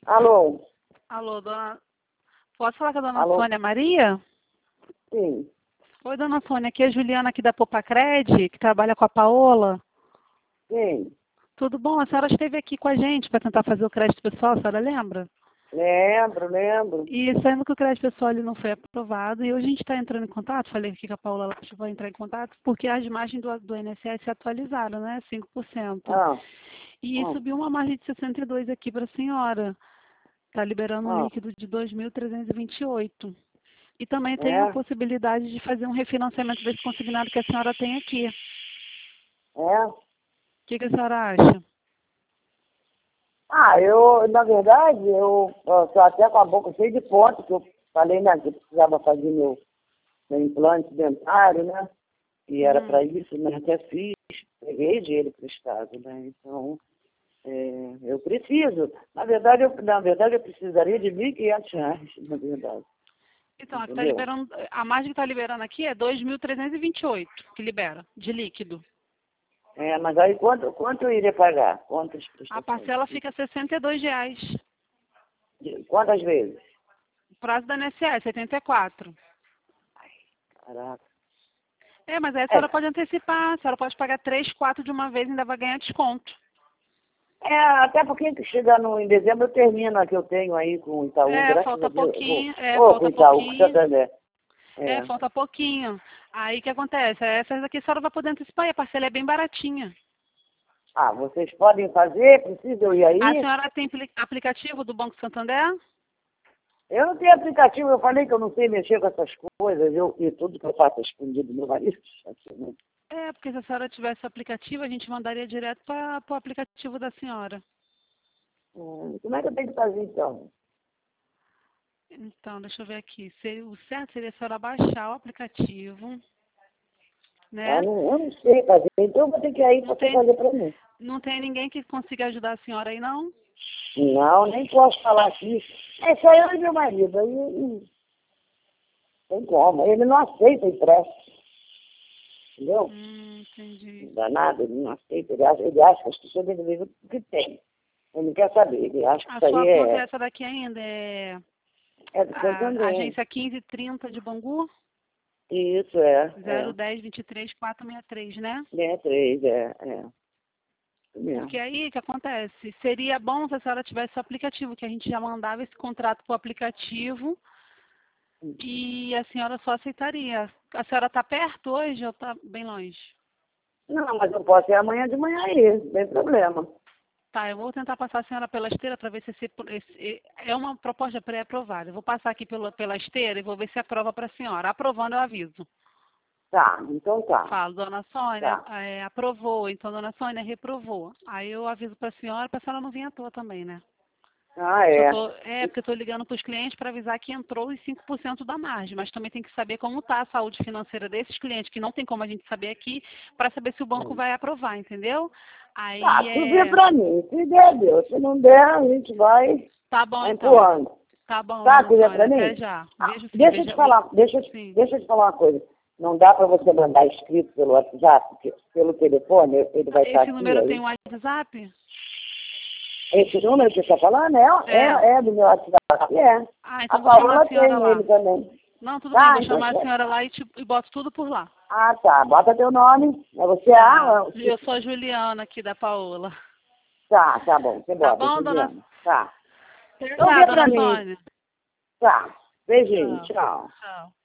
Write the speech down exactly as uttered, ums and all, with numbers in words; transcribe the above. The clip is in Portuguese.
Alô? Alô, dona... Posso falar com a dona Alô? Sônia Maria? Sim. Oi, dona Sônia, aqui é a Juliana aqui da Popacred, que trabalha com a Paola. Sim. Tudo bom? A senhora esteve aqui com a gente para tentar fazer o crédito pessoal, a senhora lembra? Lembro, lembro. E sendo que o crédito pessoal ele não foi aprovado, e hoje a gente está entrando em contato, falei aqui com a Paola, ela vai entrar em contato, porque as margens do, do I N S S se atualizaram, né? cinco por cento. Ah, E ah, subiu uma margem de sessenta e dois aqui para a senhora. Está liberando um ah. líquido de dois mil trezentos e vinte e oito. E também tem a É? possibilidade de fazer um refinanciamento desse consignado que a senhora tem aqui. É? O que, que a senhora acha? Ah, eu, na verdade, eu estou até com a boca cheia de pontos, que eu falei, né, que eu precisava fazer meu, meu implante dentário, né? E era Uhum. para isso, né? Até fiz, peguei dinheiro emprestado, né? Então, é, eu preciso. Na verdade, eu, na verdade, eu precisaria de mil e quinhentos reais, na verdade. Então, a, que tá Entendeu? liberando, a margem que está liberando aqui é dois mil trezentos e vinte e oito que libera, de líquido. É, mas aí quanto, quanto eu iria pagar? Quantas A prestações? parcela fica sessenta e dois reais. De- Quantas vezes? O prazo da I N S S, oitenta e quatro. Caraca. É, mas aí a É, senhora pode antecipar, a senhora pode pagar três, quatro de uma vez e ainda vai ganhar desconto. é, até porque chegando em dezembro eu termino a que eu tenho aí com o Itaú, É, graças a falta Deus. Ô, pouquinho, é, oh, com o falta Itaú, com o pouquinho. Santander. É, É. falta pouquinho. Aí o que acontece? Essas aqui a senhora vai poder antecipar e a parcela é bem baratinha. Ah, vocês podem fazer? Precisa eu ir A aí? senhora tem pli- aplicativo do Banco Santander? Eu não tenho aplicativo, eu falei que eu não sei mexer com essas coisas, eu, e tudo que eu faço é escondido do meu marido. Assim, né? É, porque se a senhora tivesse aplicativo, a gente mandaria direto para o aplicativo da senhora. Hum, como é que eu tenho que fazer então? Então, deixa eu ver aqui. Seria, o certo seria a senhora baixar o aplicativo, Ah, né? não, eu não sei fazer, então eu vou ter que ir aí Não para você tem, fazer para mim. não tem ninguém que consiga ajudar a senhora aí, não? Não, nem posso falar aqui. É só eu e meu marido. Aí não tem como. Ele não aceita empréstimo. Entendeu? Hum, entendi. Não dá nada, ele não aceita. Ele acha, ele acha que as pessoas devem viver o que tem. Ele não quer saber. Ele acha que A isso aí sua conta é é, essa daqui ainda? É é do a Santander. agência quinze trinta de Bangu? Isso é, zero é. dez vinte e três quatrocentos e sessenta e três, né? É três, é, é. Isso Porque mesmo. aí o que acontece? Seria bom se a senhora tivesse o aplicativo, que a gente já mandava esse contrato para o aplicativo e a senhora só aceitaria. A senhora está perto hoje ou está bem longe? Não, mas eu posso ir amanhã de manhã aí, não tem problema. Tá, eu vou tentar passar a senhora pela esteira para ver se esse, esse- é uma proposta pré-aprovada. Eu vou passar aqui pela, pela esteira e vou ver se aprova para a senhora. Aprovando, eu aviso. Tá, então tá. Falo, dona Sônia, Tá. é, aprovou, então dona Sônia reprovou. Aí eu aviso para a senhora, para a senhora não vir à toa também, né? Ah, Que eu é. tô, é, porque eu estou ligando para os clientes para avisar que entrou os cinco por cento da margem, mas também tem que saber como está a saúde financeira desses clientes, que não tem como a gente saber aqui, para saber se o banco vai aprovar, entendeu? Tá, Aí tudo bem é. pra mim. Se der, deu. Se não der, a gente vai Tá bom então. empurrando. Tá bom, Tá, dona filha, Sônia, pra até mim? já. Ah, Vejo sim, deixa eu veja. te falar, deixa, eu te- Sim. deixa eu te falar uma coisa. Não dá pra você mandar escrito pelo WhatsApp, porque pelo telefone, ele vai estar Esse aqui número tem aí. um WhatsApp? Esse número que você está falando é, É. é, é do meu WhatsApp, é. Ah, A então vou chamar a Paola senhora tem lá. ele também. Não, tudo bem, Tá, vou então chamar a você... senhora lá e, te, e boto tudo por lá. Ah, tá. Bota teu nome. É você Tá. A? Eu sou a Juliana aqui da Paola. Tá, tá bom. Você Tá bota, bom, dona? Juliana. Tá. Até Então já, vê pra dona mim. Sônia. Tá. Beijinho. Tchau. Tchau. Tchau.